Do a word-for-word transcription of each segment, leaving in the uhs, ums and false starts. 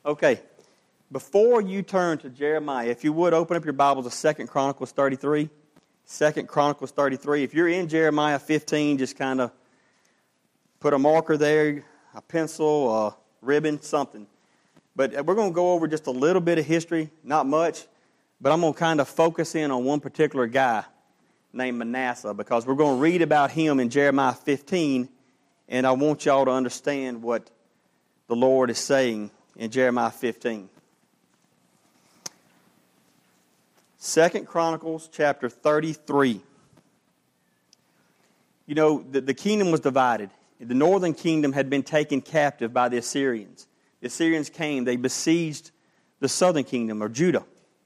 Okay, before you turn to Jeremiah, if you would open up your Bibles to Second Chronicles thirty-three. Second Chronicles thirty-three. If you're in Jeremiah fifteen, just kind of put a marker there, a pencil, a ribbon, something. But we're going to go over just a little bit of history, not much, but I'm going to kind of focus in on one particular guy named Manasseh, because we're going to read about him in Jeremiah fifteen, and I want y'all to understand what the Lord is saying in Jeremiah fifteen. Second Chronicles chapter thirty-three. You know, the, the kingdom was divided. The northern kingdom had been taken captive by the Assyrians. The Assyrians came, they besieged the southern kingdom, or Judah.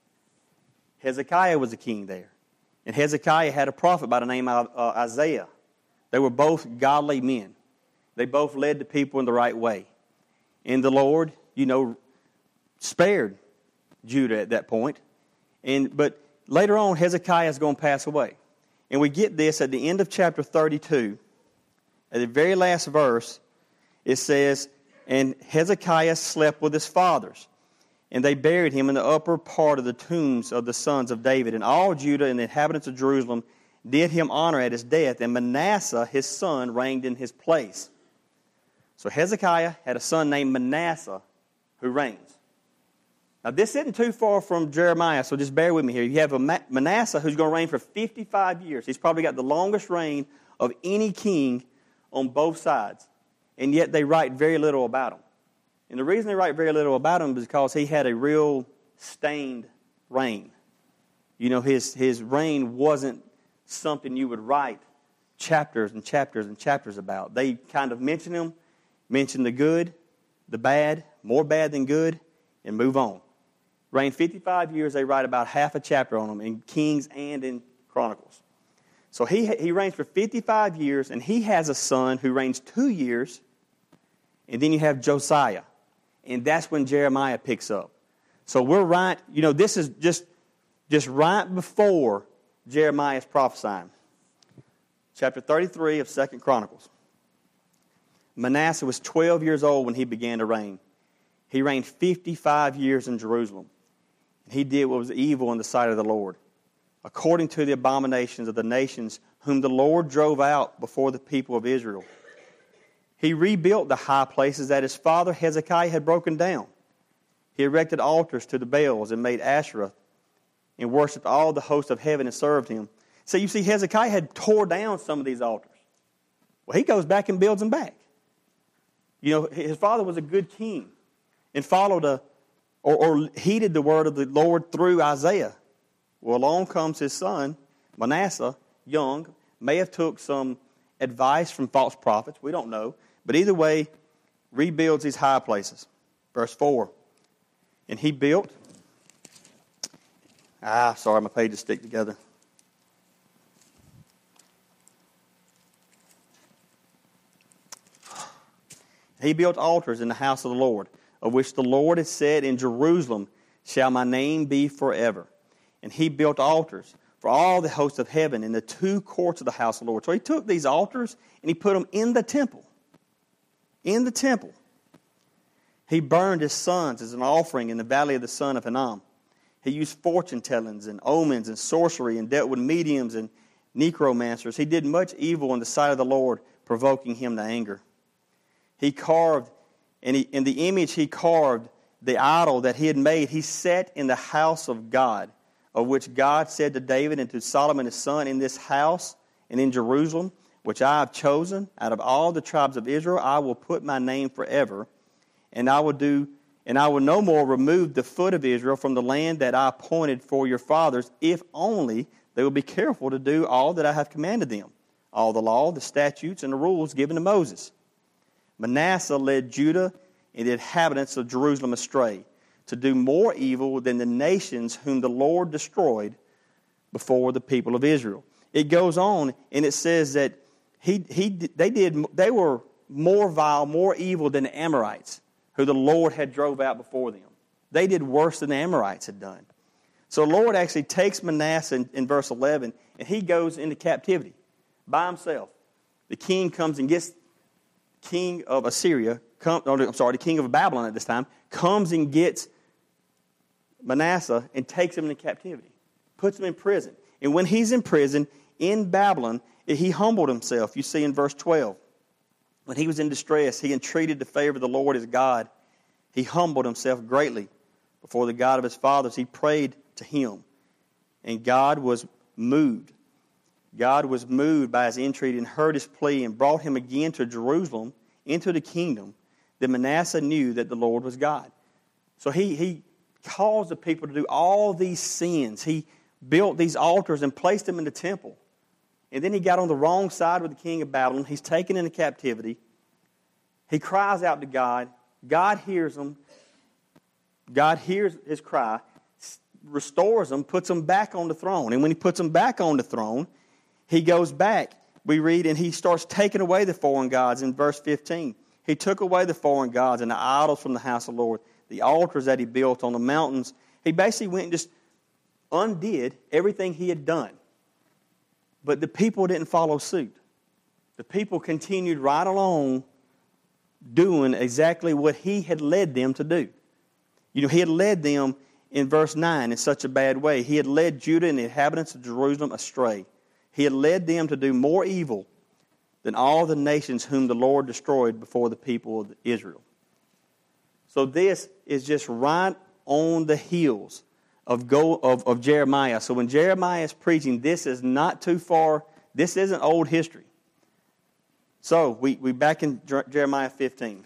Hezekiah was the king there. And Hezekiah had a prophet by the name of uh, Isaiah. They were both godly men. They both led the people in the right way. And the Lord, you know, spared Judah at that point. And but later on, Hezekiah is going to pass away. And we get this at the end of chapter thirty-two. At the very last verse, it says, "And Hezekiah slept with his fathers, and they buried him in the upper part of the tombs of the sons of David. And all Judah and the inhabitants of Jerusalem did him honor at his death, and Manasseh his son reigned in his place." So Hezekiah had a son named Manasseh who reigns. Now this isn't too far from Jeremiah, so just bear with me here. You have a Manasseh who's going to reign for fifty-five years. He's probably got the longest reign of any king on both sides. And yet they write very little about him. And the reason they write very little about him is because he had a real stained reign. You know, his, his reign wasn't something you would write chapters and chapters and chapters about. They kind of mention him, mention the good, the bad, more bad than good, and move on. Reigned fifty-five years, they write about half a chapter on him in Kings and in Chronicles. So he, he reigns for fifty-five years, and he has a son who reigns two years, and then you have Josiah. And that's when Jeremiah picks up. So we're right, you know, this is just, just right before Jeremiah is prophesying. Chapter thirty-three of Second Chronicles. Manasseh was twelve years old when he began to reign. He reigned fifty-five years in Jerusalem. He did what was evil in the sight of the Lord, according to the abominations of the nations whom the Lord drove out before the people of Israel. He rebuilt the high places that his father Hezekiah had broken down. He erected altars to the Baals and made Asherah and worshipped all the hosts of heaven and served him. So you see, Hezekiah had tore down some of these altars. Well, he goes back and builds them back. You know, his father was a good king and followed a, or, or heeded the word of the Lord through Isaiah. Well, along comes his son, Manasseh, young, may have took some advice from false prophets. We don't know. But either way, rebuilds these high places. Verse four. And he built... Ah, sorry, my pages stick together. He built altars in the house of the Lord, of which the Lord has said, "In Jerusalem shall my name be forever." And he built altars for all the hosts of heaven in the two courts of the house of the Lord. So he took these altars and he put them in the temple. In the temple. He burned his sons as an offering in the valley of the son of Hinnom. He used fortune tellings and omens and sorcery and dealt with mediums and necromancers. He did much evil in the sight of the Lord, provoking him to anger. He carved, and he, in the image he carved, the idol that he had made, he set in the house of God, of which God said to David and to Solomon his son, "In this house and in Jerusalem, which I have chosen, out of all the tribes of Israel, I will put my name forever, and I will do, and I will no more remove the foot of Israel from the land that I appointed for your fathers, if only they will be careful to do all that I have commanded them, all the law, the statutes, and the rules given to Moses." Manasseh led Judah and the inhabitants of Jerusalem astray, to do more evil than the nations whom the Lord destroyed before the people of Israel. It goes on and it says that he he they did they were more vile, more evil than the Amorites, who the Lord had drove out before them. They did worse than the Amorites had done. So the Lord actually takes Manasseh in, in verse eleven, and he goes into captivity by himself. The king comes and gets king of Assyria, come, or, I'm sorry, the king of Babylon at this time, comes and gets Manasseh and takes him into captivity, puts him in prison. And when he's in prison in Babylon, he humbled himself. You see in verse twelve. When he was in distress, he entreated the favor of the Lord his God. He humbled himself greatly before the God of his fathers. He prayed to him, and God was moved. God was moved by his entreaty and heard his plea and brought him again to Jerusalem into the kingdom. Then Manasseh knew that the Lord was God. So he, he caused the people to do all these sins. He built these altars and placed them in the temple. And then he got on the wrong side with the king of Babylon. He's taken into captivity. He cries out to God. God hears him. God hears his cry, restores him, puts him back on the throne. And when he puts him back on the throne, he goes back. We read, and he starts taking away the foreign gods in verse fifteen. He took away the foreign gods and the idols from the house of the Lord, the altars that he built on the mountains. He basically went and just undid everything he had done. But the people didn't follow suit. The people continued right along doing exactly what he had led them to do. You know, he had led them in verse nine in such a bad way. He had led Judah and the inhabitants of Jerusalem astray. He had led them to do more evil than all the nations whom the Lord destroyed before the people of Israel. So this is just right on the heels of, go, of, of Jeremiah. So when Jeremiah is preaching, this is not too far. This isn't old history. So we we back in Jeremiah fifteen.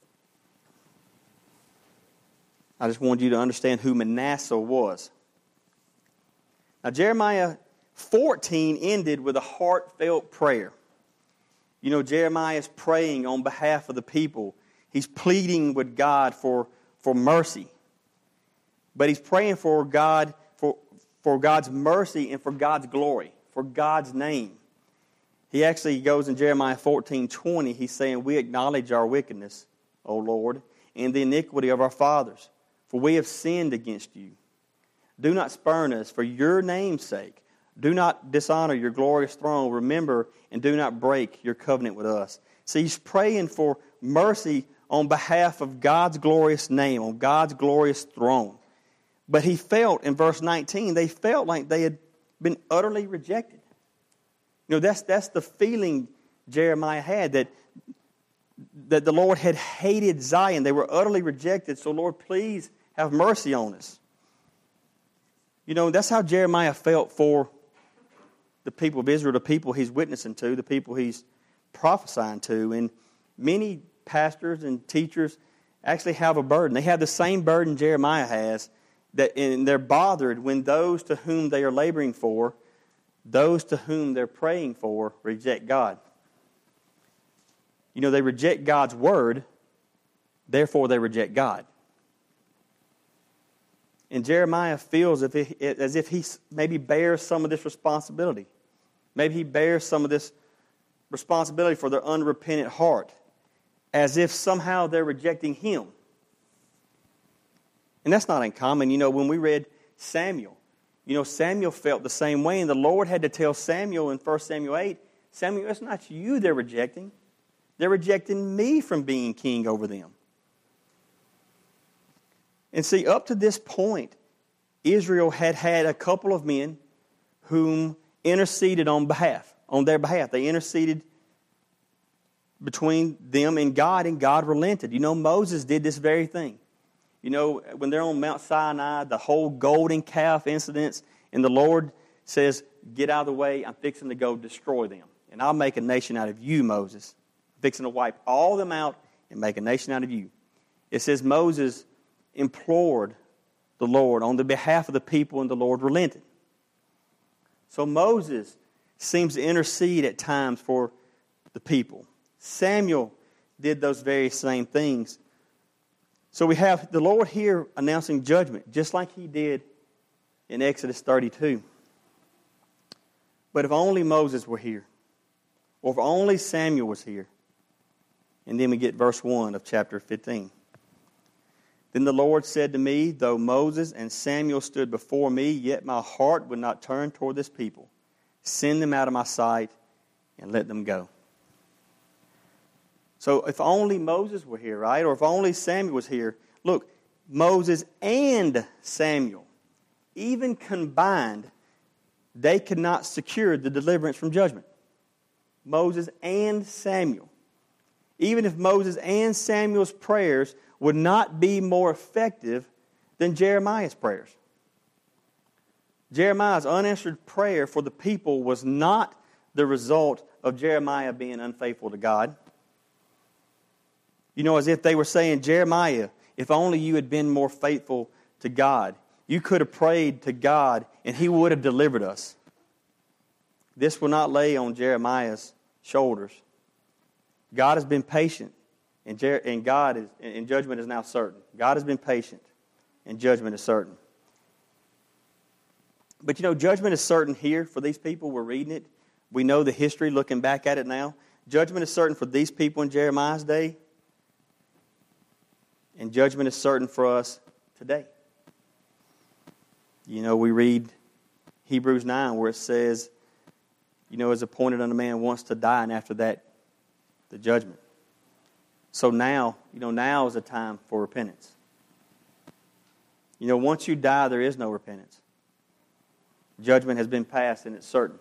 I just wanted you to understand who Manasseh was. Now Jeremiah fourteen ended with a heartfelt prayer. You know, Jeremiah is praying on behalf of the people. He's pleading with God for, for mercy. But he's praying for God, for, for God's mercy and for God's glory, for God's name. He actually goes in Jeremiah fourteen twenty, he's saying, we acknowledge our wickedness, O Lord, and the iniquity of our fathers, for we have sinned against you. Do not spurn us for your name's sake. Do not dishonor your glorious throne. Remember and do not break your covenant with us. So he's praying for mercy on behalf of God's glorious name, on God's glorious throne. But he felt, in verse nineteen, they felt like they had been utterly rejected. You know, that's that's the feeling Jeremiah had, that, that the Lord had hated Zion. They were utterly rejected. So, Lord, please have mercy on us. You know, that's how Jeremiah felt for the people of Israel, the people he's witnessing to, the people he's prophesying to. And many pastors and teachers actually have a burden. They have the same burden Jeremiah has, that and they're bothered when those to whom they are laboring for, those to whom they're praying for, reject God. You know, they reject God's word, therefore they reject God. And Jeremiah feels as if, as if he maybe bears some of this responsibility. Maybe he bears some of this responsibility for their unrepentant heart, as if somehow they're rejecting him. And that's not uncommon. You know, when we read Samuel, you know, Samuel felt the same way, and the Lord had to tell Samuel in First Samuel eight, Samuel, it's not you they're rejecting. They're rejecting me from being king over them. And see, up to this point, Israel had had a couple of men whom interceded on behalf, on their behalf. They interceded between them and God, and God relented. You know, Moses did this very thing. You know, when they're on Mount Sinai, the whole golden calf incidents, and the Lord says, get out of the way, I'm fixing to go destroy them. And I'll make a nation out of you, Moses. I'm fixing to wipe all of them out and make a nation out of you. It says Moses implored the Lord on the behalf of the people, and the Lord relented. So Moses seems to intercede at times for the people. Samuel did those very same things. So we have the Lord here announcing judgment, just like he did in Exodus thirty-two. But if only Moses were here, or if only Samuel was here. And then we get verse one of chapter fifteen. Then the Lord said to me, though Moses and Samuel stood before me, yet my heart would not turn toward this people. Send them out of my sight and let them go. So if only Moses were here, right? Or if only Samuel was here. Look, Moses and Samuel, even combined, they could not secure the deliverance from judgment. Moses and Samuel. Even if Moses and Samuel's prayers would not be more effective than Jeremiah's prayers. Jeremiah's unanswered prayer for the people was not the result of Jeremiah being unfaithful to God. You know, as if they were saying, Jeremiah, if only you had been more faithful to God. You could have prayed to God and He would have delivered us. This will not lay on Jeremiah's shoulders. God has been patient, and, Jer- and God is, and judgment is now certain. God has been patient, and judgment is certain. But you know, judgment is certain here for these people. We're reading it. We know the history, looking back at it now. Judgment is certain for these people in Jeremiah's day, and judgment is certain for us today. You know, we read Hebrews nine where it says, you know, as appointed unto man once to die, and after that, the judgment. So now, you know, now is a time for repentance. You know, once you die, there is no repentance. Judgment has been passed, and it's certain.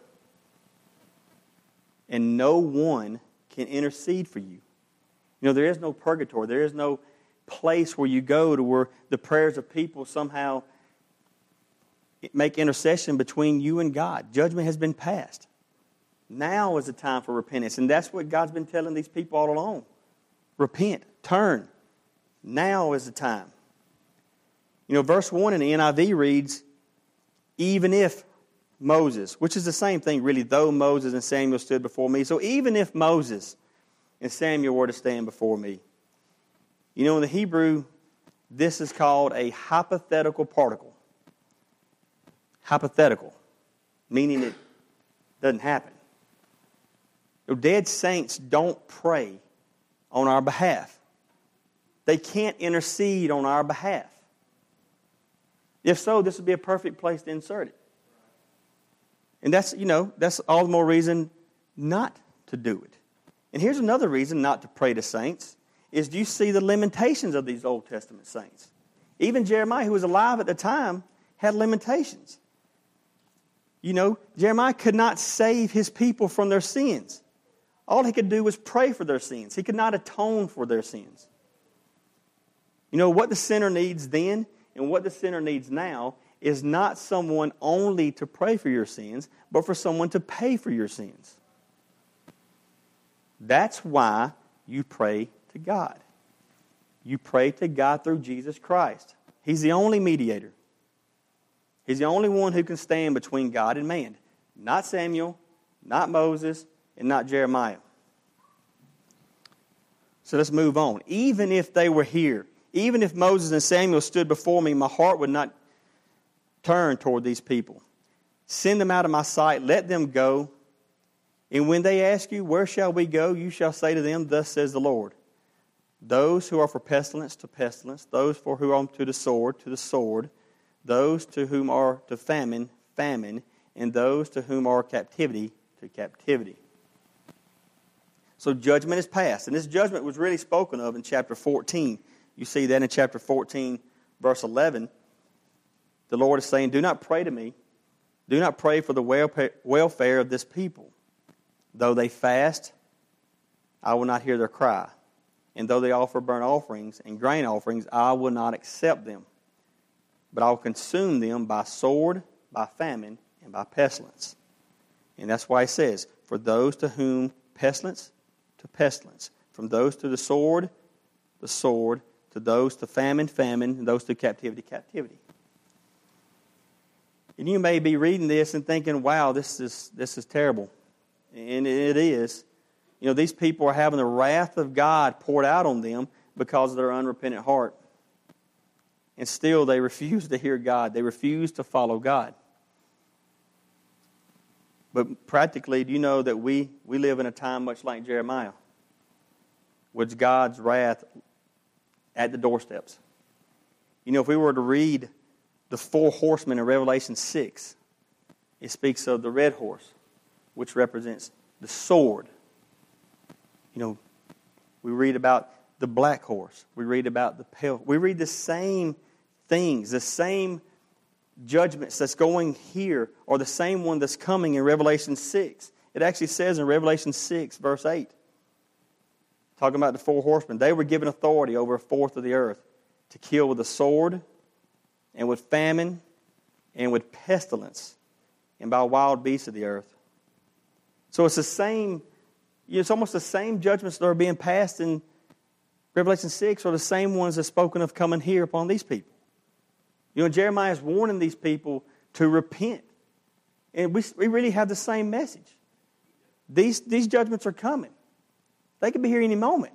And no one can intercede for you. You know, there is no purgatory. There is no place where you go to where the prayers of people somehow make intercession between you and God. Judgment has been passed. Now is the time for repentance. And that's what God's been telling these people all along. Repent. Turn. Now is the time. You know, verse one in the N I V reads, even if Moses, which is the same thing really, though Moses and Samuel stood before me. So even if Moses and Samuel were to stand before me. You know, in the Hebrew, this is called a hypothetical particle. Hypothetical, meaning it doesn't happen. You know, dead saints don't pray on our behalf. They can't intercede on our behalf. If so, this would be a perfect place to insert it. And that's, you know, that's all the more reason not to do it. And here's another reason not to pray to saints, is do you see the limitations of these Old Testament saints? Even Jeremiah, who was alive at the time, had limitations. You know, Jeremiah could not save his people from their sins. All he could do was pray for their sins. He could not atone for their sins. You know, what the sinner needs then and what the sinner needs now is not someone only to pray for your sins, but for someone to pay for your sins. That's why you pray to God. You pray to God through Jesus Christ. He's the only mediator. He's the only one who can stand between God and man. Not Samuel, not Moses, and not Jeremiah. So let's move on. Even if they were here, even if Moses and Samuel stood before me, my heart would not turn toward these people. Send them out of my sight, let them go. And when they ask you, where shall we go? You shall say to them, thus says the Lord. Those who are for pestilence, to pestilence. Those for who are to the sword, to the sword. Those to whom are to famine, famine. And those to whom are captivity, to captivity. So judgment is passed. And this judgment was really spoken of in chapter fourteen. You see that in chapter fourteen, verse eleven. The Lord is saying, do not pray to me. Do not pray for the welfare of this people. Though they fast, I will not hear their cry. And though they offer burnt offerings and grain offerings, I will not accept them. But I will consume them by sword, by famine, and by pestilence. And that's why he says, for those to whom pestilence, to pestilence. From those to the sword, the sword. To those to famine, famine. And those to captivity, captivity. And you may be reading this and thinking, wow, this is this is terrible. And it is. You know, these people are having the wrath of God poured out on them because of their unrepentant heart. And still they refuse to hear God. They refuse to follow God. But practically, do you know that we, we live in a time much like Jeremiah, with God's wrath at the doorsteps? You know, if we were to read the four horsemen in Revelation six, it speaks of the red horse, which represents the sword. You know, We read about the black horse. We read about the pale. We read the same things, the same judgments that's going here are the same one that's coming in Revelation six. It actually says in Revelation six, verse eight, talking about the four horsemen, they were given authority over a fourth of the earth to kill with the sword and with famine and with pestilence and by wild beasts of the earth. So it's the same, it's almost the same judgments that are being passed in Revelation six are the same ones that's spoken of coming here upon these people. You know, Jeremiah is warning these people to repent. And we, we really have the same message. These, these judgments are coming. They could be here any moment.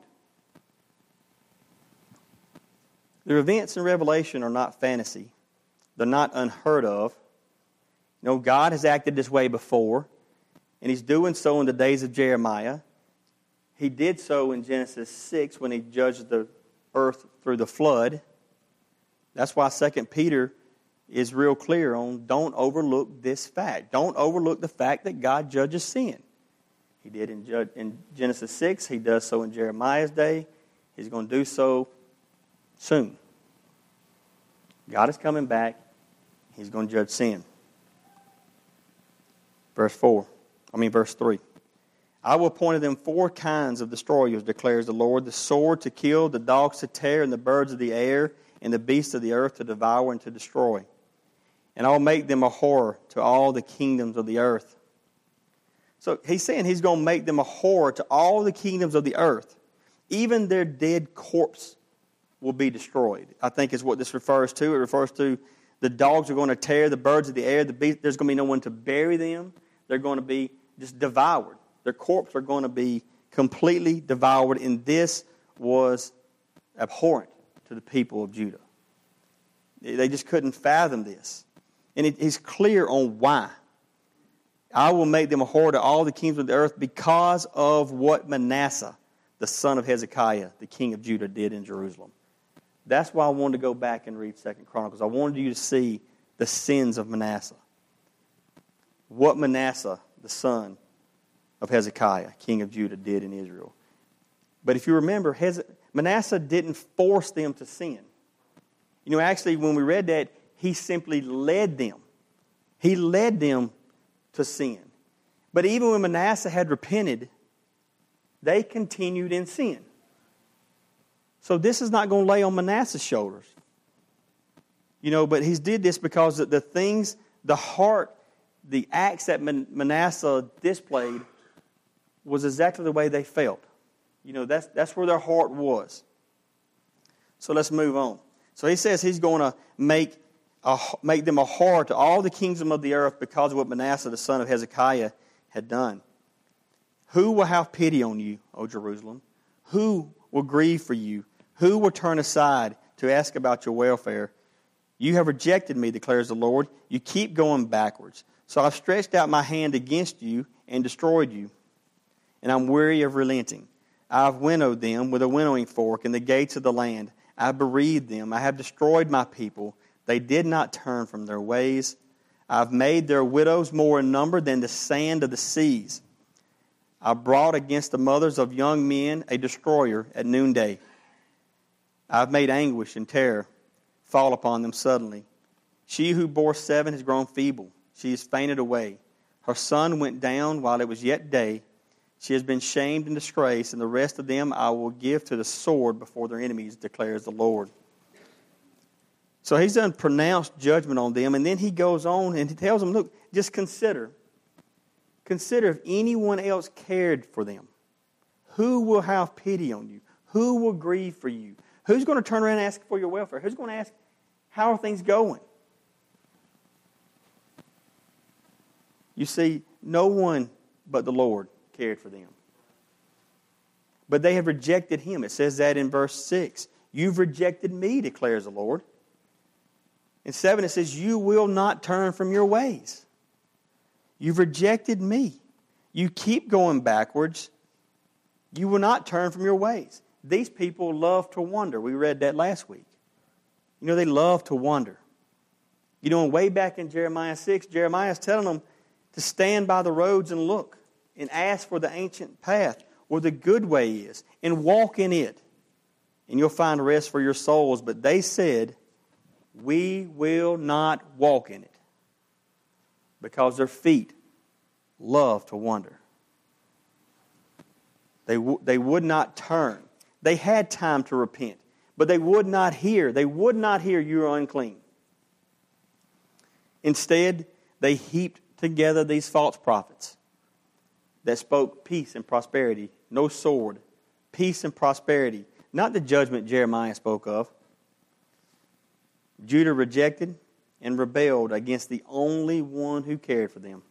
The events in Revelation are not fantasy. They're not unheard of. You know, God has acted this way before, and He's doing so in the days of Jeremiah. He did so in Genesis six when He judged the earth through the flood. That's why Second Peter is real clear on don't overlook this fact. Don't overlook the fact that God judges sin. He did in, Judge, in Genesis six. He does so in Jeremiah's day. He's going to do so soon. God is coming back. He's going to judge sin. Verse four. I mean verse three. I will appoint them four kinds of destroyers, declares the Lord. The sword to kill, the dogs to tear, and the birds of the air, and the beasts of the earth to devour and to destroy. And I'll make them a horror to all the kingdoms of the earth. So he's saying he's going to make them a horror to all the kingdoms of the earth. Even their dead corpse will be destroyed, I think is what this refers to. It refers to the dogs are going to tear, the birds of the air, the beasts, there's going to be no one to bury them. They're going to be just devoured. Their corpses are going to be completely devoured, and this was abhorrent to the people of Judah. They just couldn't fathom this. And it, he's clear on why. I will make them a horror to all the kings of the earth because of what Manasseh, the son of Hezekiah, the king of Judah, did in Jerusalem. That's why I wanted to go back and read Second Chronicles. I wanted you to see the sins of Manasseh. What Manasseh, the son of Hezekiah, king of Judah, did in Israel. But if you remember, Manasseh didn't force them to sin. You know, actually, when we read that, he simply led them. He led them to sin. But even when Manasseh had repented, they continued in sin. So this is not going to lay on Manasseh's shoulders. You know, but he did this because the things, the heart, the acts that Manasseh displayed was exactly the way they felt. You know, that's that's where their heart was. So let's move on. So he says he's going to make a, make them a horror to all the kingdom of the earth because of what Manasseh, the son of Hezekiah, had done. Who will have pity on you, O Jerusalem? Who will grieve for you? Who will turn aside to ask about your welfare? You have rejected me, declares the Lord. You keep going backwards. So I've stretched out my hand against you and destroyed you. And I'm weary of relenting. I've winnowed them with a winnowing fork in the gates of the land. I've bereaved them. I have destroyed my people. They did not turn from their ways. I've made their widows more in number than the sand of the seas. I brought against the mothers of young men a destroyer at noonday. I've made anguish and terror fall upon them suddenly. She who bore seven has grown feeble. She has fainted away. Her sun went down while it was yet day. She has been shamed and disgraced, and the rest of them I will give to the sword before their enemies, declares the Lord. So he's done pronounced judgment on them, and then he goes on and he tells them, look, just consider. Consider if anyone else cared for them. Who will have pity on you? Who will grieve for you? Who's going to turn around and ask for your welfare? Who's going to ask, how are things going? You see, no one but the Lord cared for them. But they have rejected Him. It says that in verse six. You've rejected me, declares the Lord. In seven it says, you will not turn from your ways. You've rejected me. You keep going backwards. You will not turn from your ways. These people love to wander. We read that last week. You know, they love to wander. You know, way back in Jeremiah six, Jeremiah is telling them to stand by the roads and look and ask for the ancient path. where the good way is, and walk in it, and you'll find rest for your souls. But they said, we will not walk in it, because their feet love to wander. They, w- they would not turn. They had time to repent, but they would not hear. They would not hear, you are unclean. Instead, they heaped together these false prophets that spoke peace and prosperity, no sword, peace and prosperity, not the judgment Jeremiah spoke of. Judah rejected and rebelled against the only one who cared for them.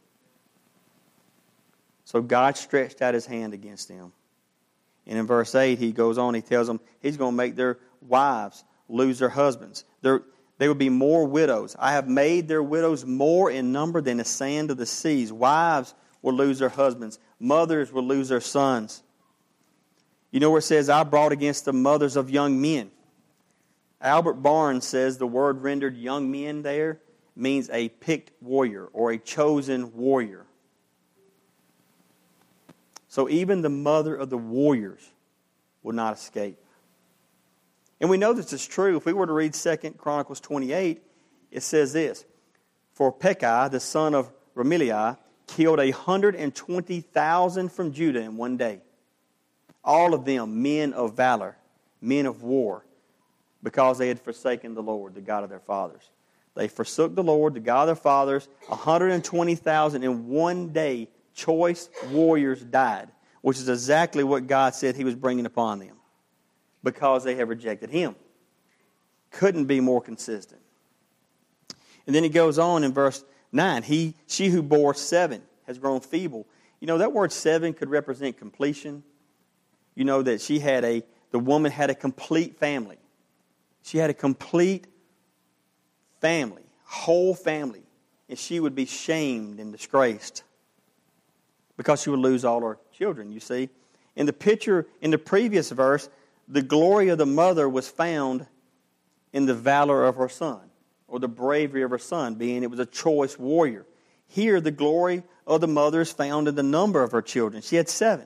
So God stretched out his hand against them. And in verse eight, he goes on, he tells them he's going to make their wives lose their husbands. They're, they would be more widows. I have made their widows more in number than the sand of the seas. Wives will lose their husbands. Mothers will lose their sons. You know where it says, I brought against the mothers of young men. Albert Barnes says the word rendered young men there means a picked warrior or a chosen warrior. So even the mother of the warriors will not escape. And we know this is true. If we were to read Second Chronicles twenty-eight, it says this, for Pekah, the son of Remaliah, killed one hundred twenty thousand from Judah in one day. All of them men of valor, men of war, because they had forsaken the Lord, the God of their fathers. They forsook the Lord, the God of their fathers. one hundred twenty thousand in one day, choice warriors died, which is exactly what God said he was bringing upon them, because they have rejected him. Couldn't be more consistent. And then he goes on in verse nine. He, she who bore seven has grown feeble. You know, that word seven could represent completion. You know that she had a, the woman had a complete family. She had a complete family, whole family. And she would be shamed and disgraced because she would lose all her children, you see. In the picture, in the previous verse, the glory of the mother was found in the valor of her son, or the bravery of her son, being it was a choice warrior. Here, the glory of the mother is found in the number of her children. She had seven.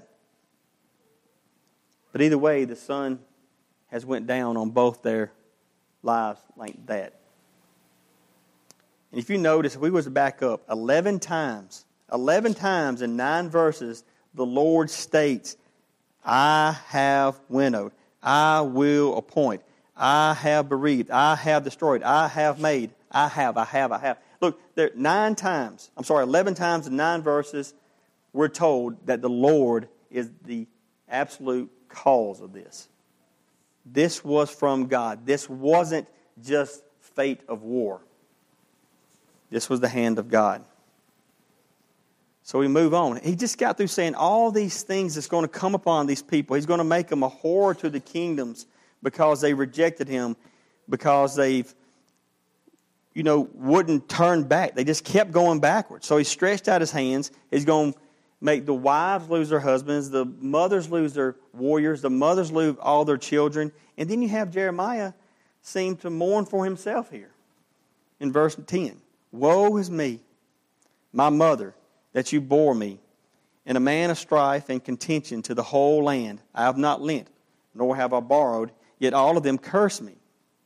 But either way, the son has went down on both their lives like that. And if you notice, if we was to back up, eleven times, eleven times in nine verses, the Lord states, I have winnowed, I will appoint, I have bereaved, I have destroyed, I have made, I have, I have, I have. Look, there nine times, I'm sorry, eleven times in nine verses, we're told that the Lord is the absolute cause of this. This was from God. This wasn't just fate of war. This was the hand of God. So we move on. He just got through saying all these things that's going to come upon these people. He's going to make them a horror to the kingdoms because they rejected him, because they've, you know, wouldn't turn back. They just kept going backwards. So he stretched out his hands. He's going to make the wives lose their husbands, the mothers lose their warriors, the mothers lose all their children. And then you have Jeremiah seem to mourn for himself here. In verse ten, woe is me, my mother, that you bore me, and a man of strife and contention to the whole land. I have not lent, nor have I borrowed, yet all of them curse me.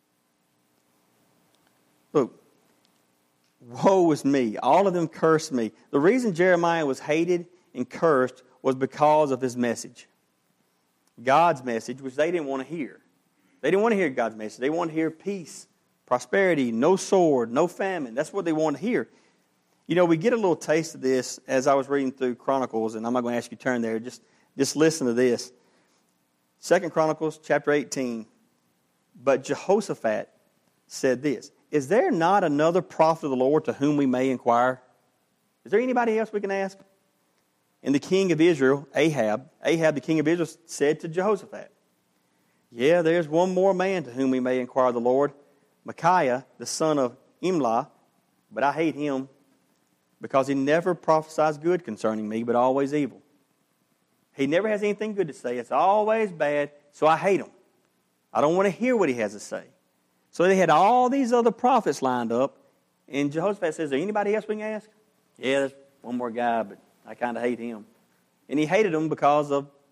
Look, woe is me. All of them curse me. The reason Jeremiah was hated and cursed was because of his message. God's message, which they didn't want to hear. They didn't want to hear God's message. They wanted to hear peace, prosperity, no sword, no famine. That's what they wanted to hear. You know, we get a little taste of this as I was reading through Chronicles, and I'm not going to ask you to turn there. Just, just listen to this. Second Chronicles chapter eighteen. But Jehoshaphat said this, is there not another prophet of the Lord to whom we may inquire? Is there anybody else we can ask? And the king of Israel, Ahab, Ahab the king of Israel, said to Jehoshaphat, yeah, there's one more man to whom we may inquire of the Lord, Micaiah, the son of Imlah, but I hate him because he never prophesies good concerning me, but always evil. He never has anything good to say. It's always bad, so I hate him. I don't want to hear what he has to say. So they had all these other prophets lined up, and Jehoshaphat says, is there anybody else we can ask? Yeah, there's one more guy, but I kind of hate him. And he hated him because of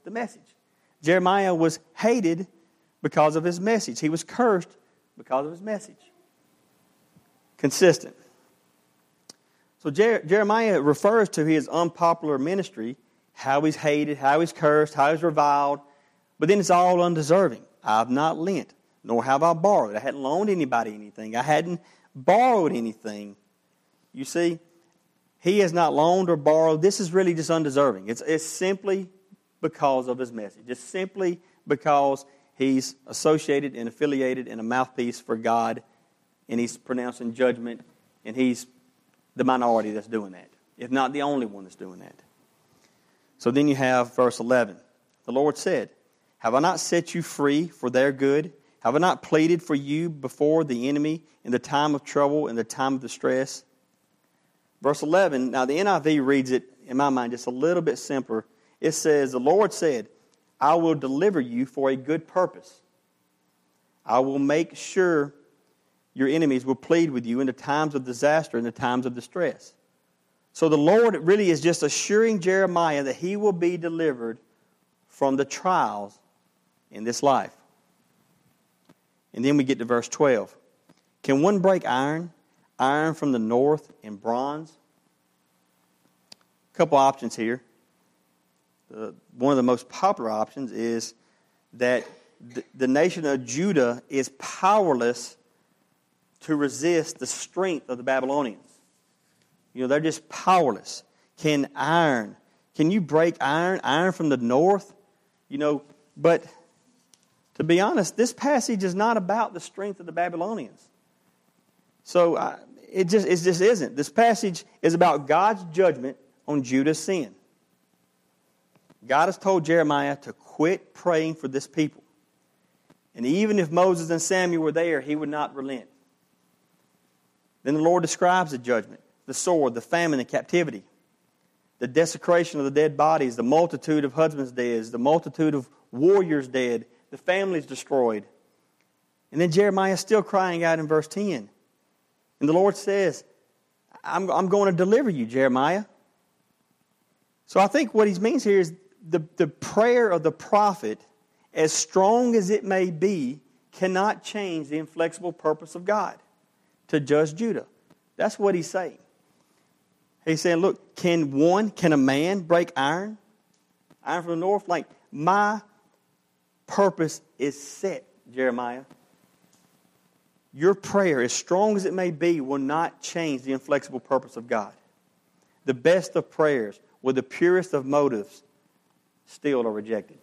the message. Jeremiah was hated because of his message. He was cursed because of his message. Consistent. So Jer- Jeremiah refers to his unpopular ministry, how he's hated, how he's cursed, how he's reviled, but then it's all undeserving. I've not lent, nor have I borrowed. I hadn't loaned anybody anything. I hadn't borrowed anything. You see, he has not loaned or borrowed. This is really just undeserving. It's, it's simply because of his message. It's simply because he's associated and affiliated and a mouthpiece for God, and he's pronouncing judgment, and he's the minority that's doing that, if not the only one that's doing that. So then you have verse eleven. The Lord said, have I not set you free for their good? Have I not pleaded for you before the enemy in the time of trouble, in the time of distress? Verse eleven, now the N I V reads it, in my mind, just a little bit simpler. It says, the Lord said, I will deliver you for a good purpose. I will make sure your enemies will plead with you in the times of disaster, in the times of distress. So the Lord really is just assuring Jeremiah that he will be delivered from the trials in this life. And then we get to verse twelve. Can one break iron, iron from the north, and bronze? A couple options here. Uh, one of the most popular options is that the, the nation of Judah is powerless to resist the strength of the Babylonians. You know, they're just powerless. Can iron, can you break iron, iron from the north? You know, but to be honest, this passage is not about the strength of the Babylonians. So uh, it just it just isn't. This passage is about God's judgment on Judah's sin. God has told Jeremiah to quit praying for this people. And even if Moses and Samuel were there, he would not relent. Then the Lord describes the judgment, the sword, the famine, the captivity, the desecration of the dead bodies, the multitude of husbands dead, the multitude of warriors dead, the families destroyed. And then Jeremiah is still crying out in verse ten. And the Lord says, I'm, I'm going to deliver you, Jeremiah. So I think what he means here is the, the prayer of the prophet, as strong as it may be, cannot change the inflexible purpose of God to judge Judah. That's what he's saying. He's saying, look, can one, can a man break iron? Iron from the north? Like, my purpose is set, Jeremiah. Your prayer, as strong as it may be, will not change the inflexible purpose of God. The best of prayers, with the purest of motives, still are rejected.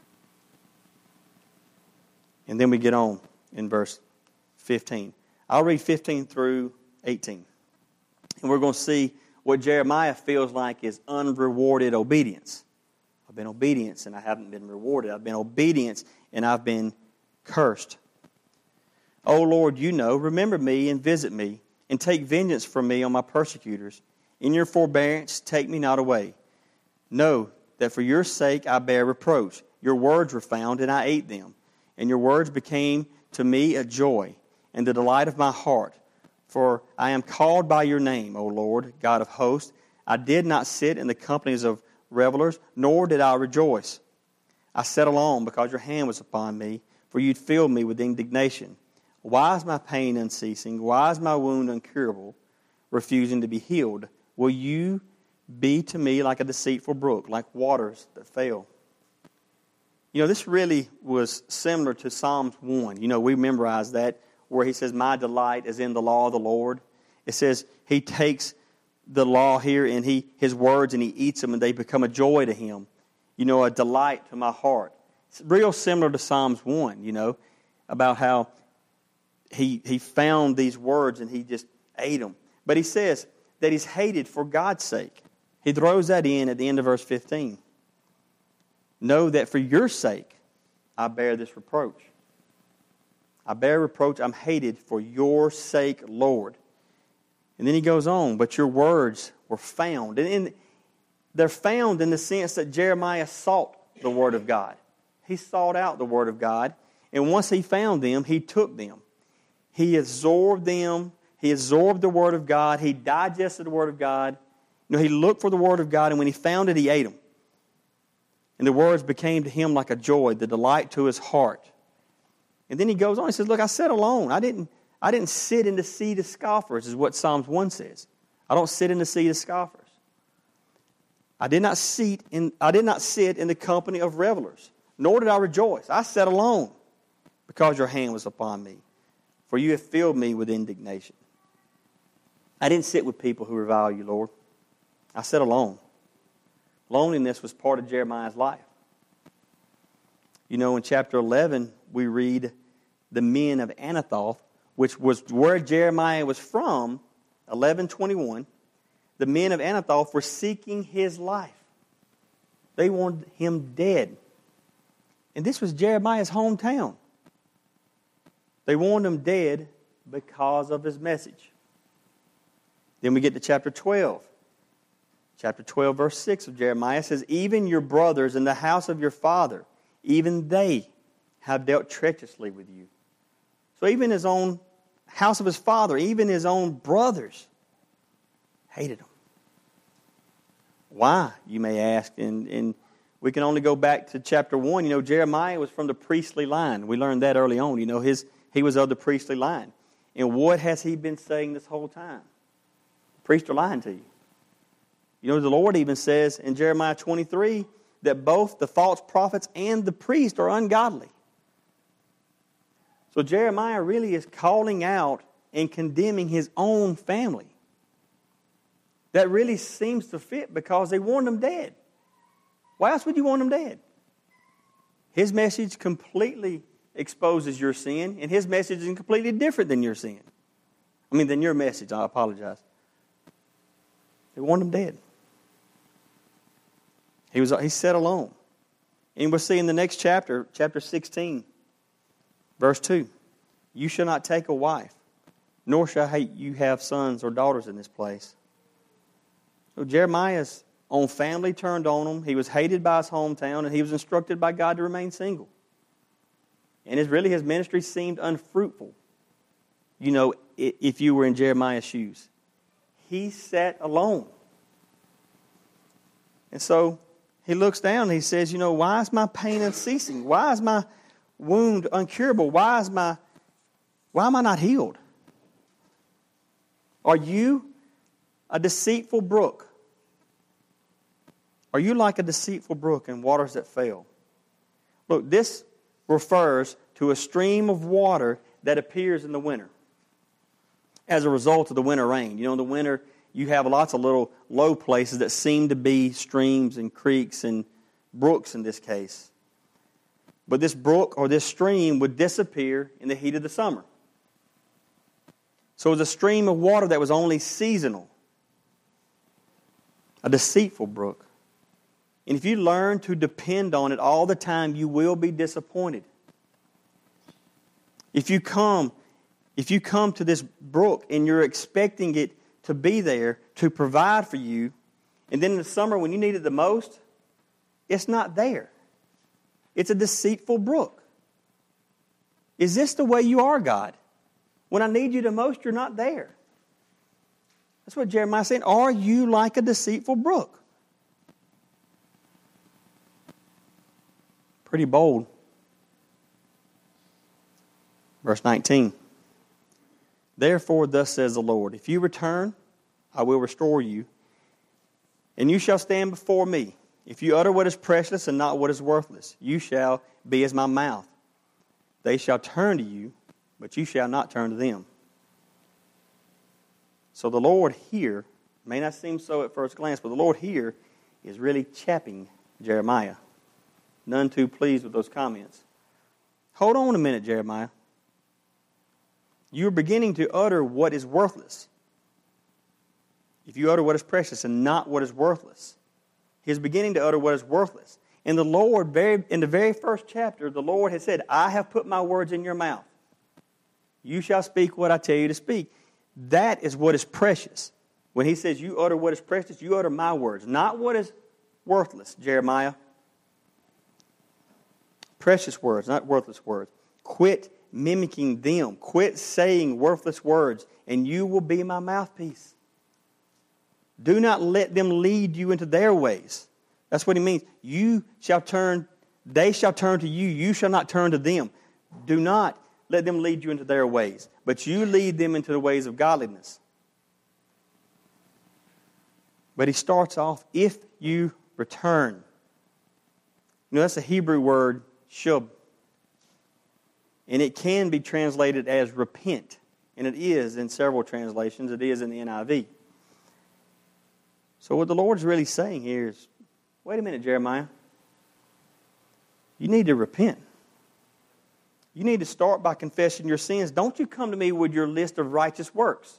And then we get on in verse fifteen. I'll read fifteen through eighteen. And we're going to see what Jeremiah feels like is unrewarded obedience. I've been obedience and I haven't been rewarded. I've been obedience and I've been cursed. O Lord, you know, remember me and visit me, and take vengeance from me on my persecutors. In your forbearance, take me not away. Know that for your sake I bear reproach. Your words were found, and I ate them. And your words became to me a joy, and the delight of my heart. For I am called by your name, O Lord, God of hosts. I did not sit in the companies of revelers, nor did I rejoice. I sat alone because your hand was upon me, for you'd filled me with indignation. Why is my pain unceasing? Why is my wound incurable, refusing to be healed? Will you be to me like a deceitful brook, like waters that fail? You know, this really was similar to Psalms one. You know, we memorized that, where he says, my delight is in the law of the Lord. It says he takes the law here and he his words and he eats them and they become a joy to him. You know, a delight to my heart. It's real similar to Psalms one, you know, about how he he found these words and he just ate them. But he says that he's hated for God's sake. He throws that in at the end of verse fifteen. Know that for your sake I bear this reproach. I bear reproach. I'm hated for your sake, Lord. And then he goes on, but your words were found. And in, they're found in the sense that Jeremiah sought the Word of God. He sought out the Word of God. And once he found them, he took them. He absorbed them. He absorbed the Word of God. He digested the Word of God. You know, he looked for the Word of God, and when he found it, he ate them. And the words became to him like a joy, the delight to his heart. And then he goes on, he says, look, I sat alone. I didn't, I didn't sit in the seat of scoffers, is what Psalms one says. I don't sit in the seat of scoffers. I did not sit in, I did not sit in the company of revelers, nor did I rejoice. I sat alone because your hand was upon me, for you have filled me with indignation. I didn't sit with people who revile you, Lord. I sat alone. Loneliness was part of Jeremiah's life. You know, in chapter eleven, we read the men of Anathoth, which was where Jeremiah was from, eleven twenty-one. The men of Anathoth were seeking his life. They wanted him dead. And this was Jeremiah's hometown. They wanted him dead because of his message. Then we get to chapter twelve. Chapter twelve, verse six of Jeremiah says, even your brothers in the house of your father, even they have dealt treacherously with you. So even his own house of his father, even his own brothers hated him. Why, you may ask? And, and we can only go back to chapter one. You know, Jeremiah was from the priestly line. We learned that early on. You know, his he was of the priestly line. And what has he been saying this whole time? The priests are lying to you. You know, the Lord even says in Jeremiah twenty-three that both the false prophets and the priest are ungodly. So Jeremiah really is calling out and condemning his own family. That really seems to fit because they want him dead. Why else would you want him dead? His message completely exposes your sin, and his message is completely different than your sin. I mean, than your message. I apologize. They want him dead. He was he sat alone. And we'll see in the next chapter, chapter sixteen, verse two. You shall not take a wife, nor shall you have sons or daughters in this place. So Jeremiah's own family turned on him. He was hated by his hometown, and he was instructed by God to remain single. And his, really his ministry seemed unfruitful. You know, if you were in Jeremiah's shoes. He sat alone. And so he looks down and he says, you know, why is my pain unceasing? Why is my wound uncurable? Why is my why am I not healed? Are you a deceitful brook? Are you like a deceitful brook in waters that fail? Look, this refers to a stream of water that appears in the winter as a result of the winter rain. You know, in the winter, you have lots of little low places that seem to be streams and creeks and brooks in this case. But this brook or this stream would disappear in the heat of the summer. So it was a stream of water that was only seasonal. A deceitful brook. And if you learn to depend on it all the time, you will be disappointed. If you come, if you come to this brook and you're expecting it to be there to provide for you, and then in the summer when you need it the most, it's not there. It's a deceitful brook. Is this the way you are, God? When I need you the most, you're not there. That's what Jeremiah is saying. Are you like a deceitful brook? Pretty bold. Verse nineteen. Therefore, thus says the Lord, if you return, I will restore you, and you shall stand before me. If you utter what is precious and not what is worthless, you shall be as my mouth. They shall turn to you, but you shall not turn to them. So the Lord here, may not seem so at first glance, but the Lord here is really chapping Jeremiah. None too pleased with those comments. Hold on a minute, Jeremiah. You are beginning to utter what is worthless. If you utter what is precious and not what is worthless. He is beginning to utter what is worthless. And the Lord, very, in the very first chapter, the Lord has said, I have put my words in your mouth. You shall speak what I tell you to speak. That is what is precious. When he says you utter what is precious, you utter my words, not what is worthless, Jeremiah. Precious words, not worthless words. Quit mimicking them. Quit saying worthless words, and you will be my mouthpiece. Do not let them lead you into their ways. That's what he means. You shall turn, they shall turn to you. You shall not turn to them. Do not let them lead you into their ways, but you lead them into the ways of godliness. But he starts off, if you return. You know, that's a Hebrew word, shub. And it can be translated as repent. And it is in several translations. It is in the N I V. So what the Lord's really saying here is, wait a minute, Jeremiah. You need to repent. You need to start by confessing your sins. Don't you come to me with your list of righteous works.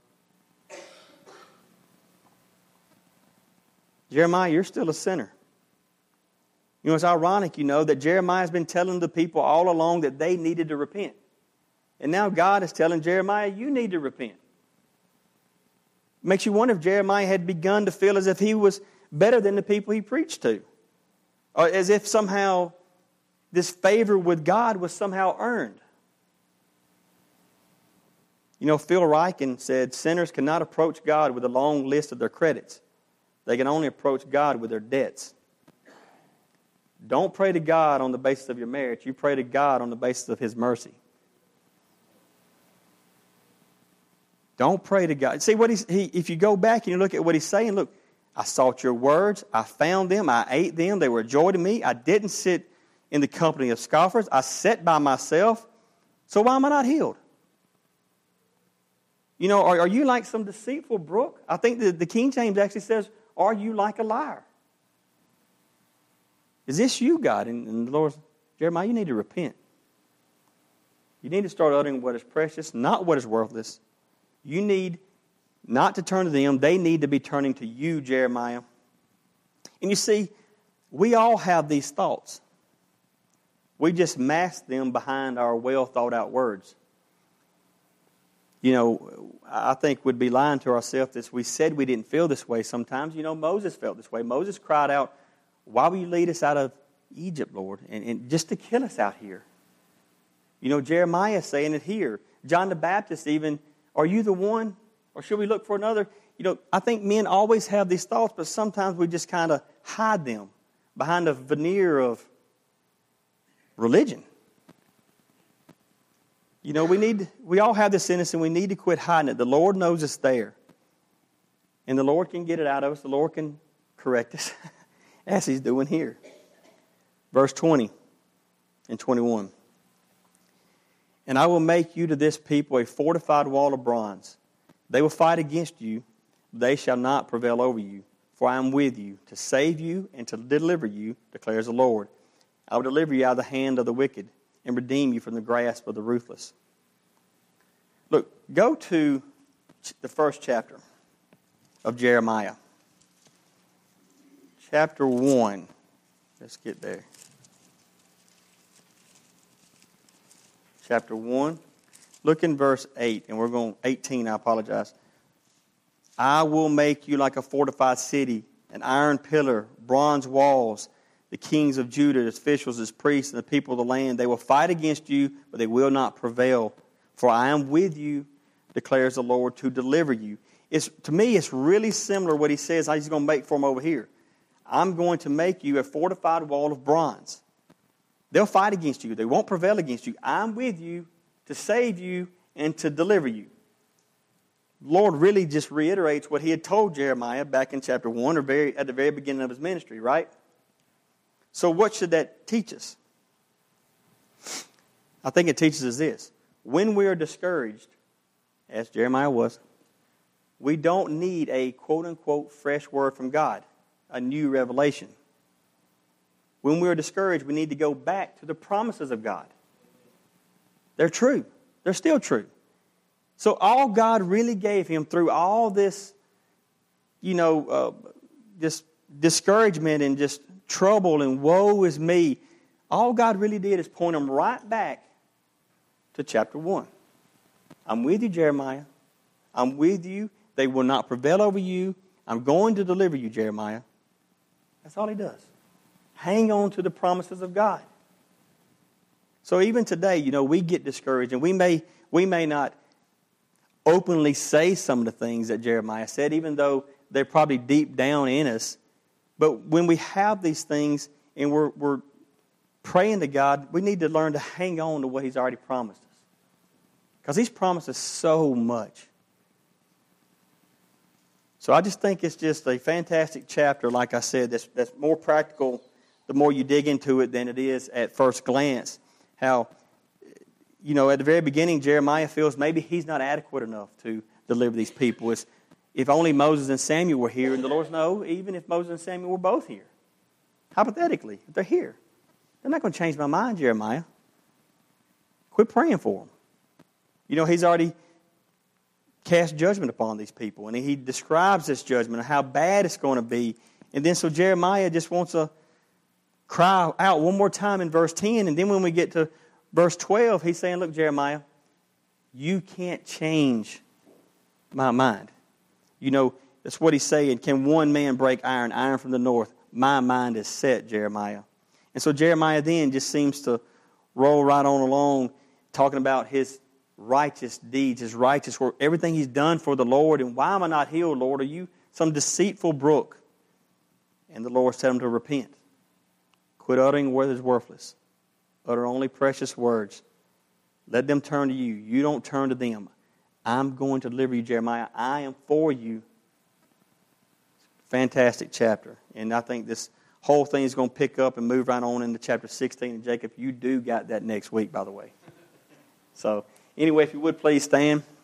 Jeremiah, you're still a sinner. You know, it's ironic, you know, that Jeremiah's been telling the people all along that they needed to repent. And now God is telling Jeremiah, you need to repent. Makes you wonder if Jeremiah had begun to feel as if he was better than the people he preached to. Or as if somehow this favor with God was somehow earned. You know, Phil Ryken said, sinners cannot approach God with a long list of their credits. They can only approach God with their debts. Don't pray to God on the basis of your merit. You pray to God on the basis of His mercy. Don't pray to God. See, what he's, he, if you go back and you look at what he's saying, look, I sought your words. I found them. I ate them. They were a joy to me. I didn't sit in the company of scoffers. I sat by myself. So why am I not healed? You know, are, are you like some deceitful brook? I think the, the King James actually says, are you like a liar? Is this you, God? And, and the Lord says, Jeremiah, you need to repent. You need to start uttering what is precious, not what is worthless. You need not to turn to them. They need to be turning to you, Jeremiah. And you see, we all have these thoughts. We just mask them behind our well thought out words. You know, I think we'd be lying to ourselves if we said we didn't feel this way sometimes. You know, Moses felt this way. Moses cried out, why will you lead us out of Egypt, Lord? And, and just to kill us out here. You know, Jeremiah is saying it here. John the Baptist even, are you the one? Or should we look for another? You know, I think men always have these thoughts, but sometimes we just kind of hide them behind a veneer of religion. You know, we need, we all have this in us and we need to quit hiding it. The Lord knows it's there. And the Lord can get it out of us. The Lord can correct us as He's doing here. Verse twenty and twenty-one. And I will make you to this people a fortified wall of bronze. They will fight against you. They shall not prevail over you. For I am with you to save you and to deliver you, declares the Lord. I will deliver you out of the hand of the wicked and redeem you from the grasp of the ruthless. Look, go to the first chapter of Jeremiah. Chapter one. Let's get there. Chapter one. Look in verse eight, and we're going, eighteen, I apologize. I will make you like a fortified city, an iron pillar, bronze walls. The kings of Judah, the officials, his priests, and the people of the land, they will fight against you, but they will not prevail. For I am with you, declares the Lord, to deliver you. It's, to me, it's really similar what he says he's going to make for them over here. I'm going to make you a fortified wall of bronze. They'll fight against you. They won't prevail against you. I'm with you to save you and to deliver you. The Lord really just reiterates what he had told Jeremiah back in chapter one or very, at the very beginning of his ministry, right? So what should that teach us? I think it teaches us this. When we are discouraged, as Jeremiah was, we don't need a quote-unquote fresh word from God, a new revelation. When we are discouraged, we need to go back to the promises of God. They're true. They're still true. So all God really gave him through all this, you know, uh, this discouragement and just trouble and woe is me, all God really did is point him right back to chapter one. I'm with you, Jeremiah. I'm with you. They will not prevail over you. I'm going to deliver you, Jeremiah. That's all he does. Hang on to the promises of God. So even today, you know, we get discouraged, and we may we may not openly say some of the things that Jeremiah said, even though they're probably deep down in us. But when we have these things and we're, we're praying to God, we need to learn to hang on to what He's already promised us. Because He's promised us so much. So I just think it's just a fantastic chapter, like I said, that's, that's more practical the more you dig into it than it is at first glance. How, you know, at the very beginning, Jeremiah feels maybe he's not adequate enough to deliver these people. It's, if only Moses and Samuel were here, and the Lord knows, even if Moses and Samuel were both here. Hypothetically, if they're here. They're not going to change my mind, Jeremiah. Quit praying for them. You know, He's already cast judgment upon these people, and He describes this judgment and how bad it's going to be. And then so Jeremiah just wants to cry out one more time in verse ten, and then when we get to verse twelve, he's saying, look, Jeremiah, you can't change my mind. You know, that's what he's saying. Can one man break iron, iron from the north? My mind is set, Jeremiah. And so Jeremiah then just seems to roll right on along, talking about his righteous deeds, his righteous work, everything he's done for the Lord. And why am I not healed, Lord? Are you some deceitful brook? And the Lord said him to repent. Quit uttering what is worthless. Utter only precious words. Let them turn to you. You don't turn to them. I'm going to deliver you, Jeremiah. I am for you. Fantastic chapter. And I think this whole thing is going to pick up and move right on into chapter sixteen. And Jacob, you do got that next week, by the way. So, anyway, if you would please stand.